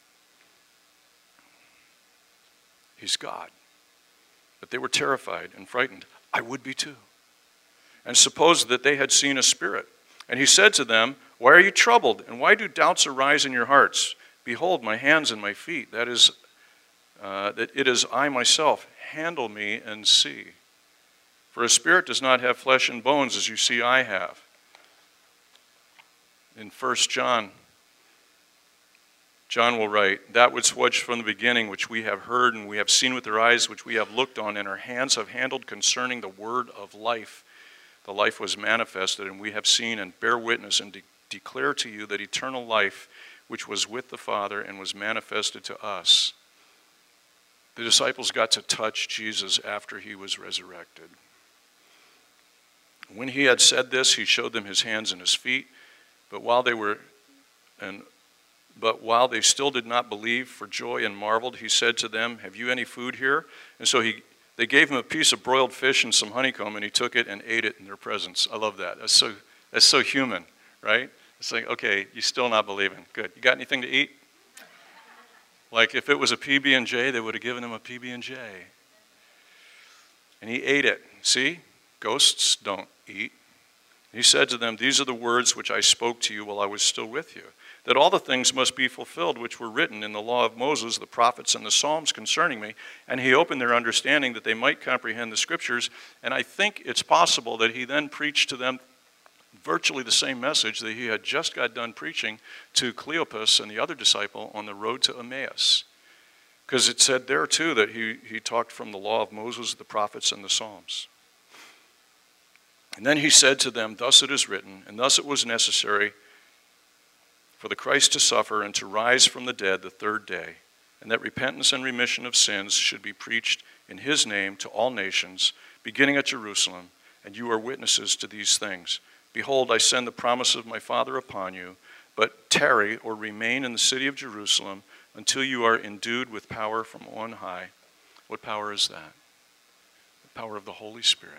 He's God. But they were terrified and frightened. I would be too. And supposed that they had seen a spirit. And he said to them, "Why are you troubled? And why do doubts arise in your hearts? Behold, my hands and my feet, that it is I myself. Handle me and see. For a spirit does not have flesh and bones, as you see I have." In 1 John, John will write, "That which was from the beginning, which we have heard and we have seen with our eyes, which we have looked on, and our hands have handled concerning the word of life. The life was manifested, and we have seen and bear witness and declare to you that eternal life, which was with the Father and was manifested to us." The disciples got to touch Jesus after he was resurrected. When he had said this, he showed them his hands and his feet. But while they still did not believe for joy and marveled, he said to them, "Have you any food here?" And so they gave him a piece of broiled fish and some honeycomb, and he took it and ate it in their presence. I love that. That's so human, right? It's like, okay, you're still not believing. Good. You got anything to eat? Like if it was a PB&J, they would have given him a PB&J. And he ate it. See? Ghosts don't eat. He said to them, "These are the words which I spoke to you while I was still with you, that all the things must be fulfilled which were written in the law of Moses, the prophets, and the Psalms concerning me." And he opened their understanding that they might comprehend the scriptures. And I think it's possible that he then preached to them virtually the same message that he had just got done preaching to Cleopas and the other disciple on the road to Emmaus. Because it said there too that he talked from the law of Moses, the prophets, and the Psalms. And then he said to them, "Thus it is written, and thus it was necessary for the Christ to suffer and to rise from the dead the third day, and that repentance and remission of sins should be preached in his name to all nations, beginning at Jerusalem, and you are witnesses to these things. Behold, I send the promise of my Father upon you, but tarry or remain in the city of Jerusalem until you are endued with power from on high." What power is that? The power of the Holy Spirit.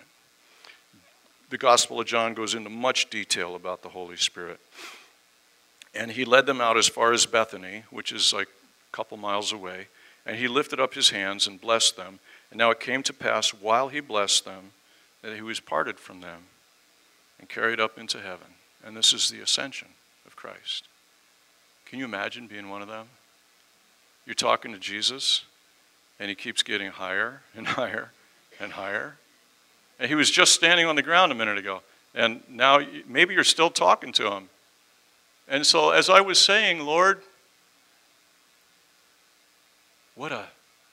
The Gospel of John goes into much detail about the Holy Spirit. And he led them out as far as Bethany, which is like a couple miles away. And he lifted up his hands and blessed them. And now it came to pass while he blessed them that he was parted from them and carried up into heaven. And this is the ascension of Christ. Can you imagine being one of them? You're talking to Jesus, and he keeps getting higher and higher and higher. And he was just standing on the ground a minute ago. And now maybe you're still talking to him. And so as I was saying, Lord, what a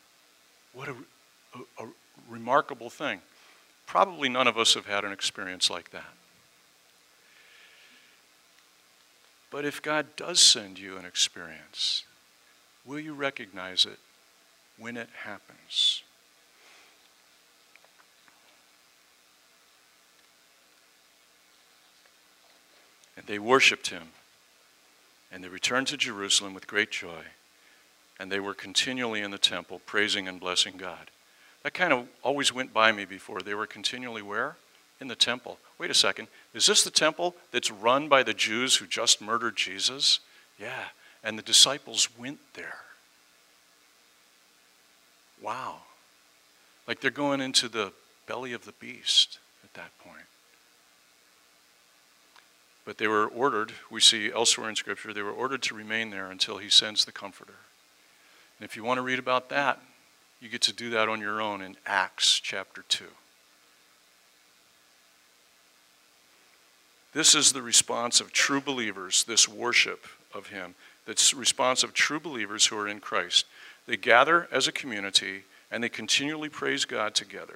remarkable thing. Probably none of us have had an experience like that. But if God does send you an experience, will you recognize it when it happens? And they worshiped him, and they returned to Jerusalem with great joy, and they were continually in the temple praising and blessing God. That kind of always went by me before. They were continually where? In the temple. Wait a second. Is this the temple that's run by the Jews who just murdered Jesus? Yeah. And the disciples went there. Wow. Like they're going into the belly of the beast at that point. But they were ordered, we see elsewhere in Scripture, they were ordered to remain there until he sends the Comforter. And if you want to read about that, you get to do that on your own in Acts chapter 2. This is the response of true believers, this worship of him. That's the response of true believers who are in Christ. They gather as a community and they continually praise God together.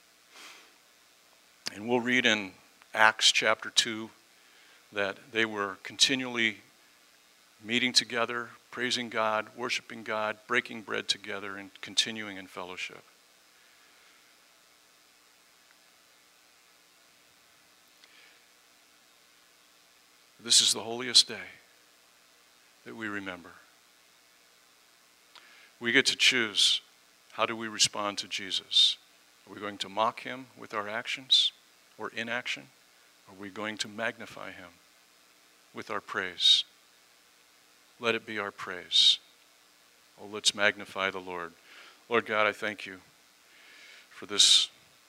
And we'll read in Acts chapter 2 that they were continually meeting together, praising God, worshiping God, breaking bread together, and continuing in fellowship. This is the holiest day that we remember. We get to choose, how do we respond to Jesus? Are we going to mock him with our actions or inaction? Are we going to magnify him with our praise? Let it be our praise. Oh, let's magnify the Lord. Lord God, I thank you for this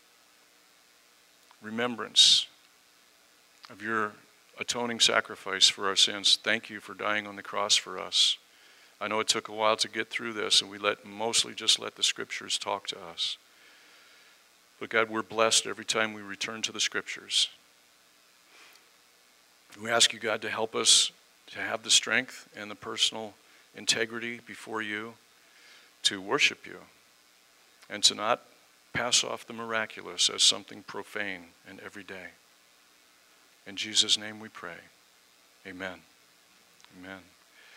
remembrance of your atoning sacrifice for our sins. Thank you for dying on the cross for us. I know it took a while to get through this, and we mostly just let the Scriptures talk to us. But God, we're blessed every time we return to the Scriptures. We ask you, God, to help us to have the strength and the personal integrity before you to worship you and to not pass off the miraculous as something profane and everyday. In Jesus' name we pray. Amen. Amen.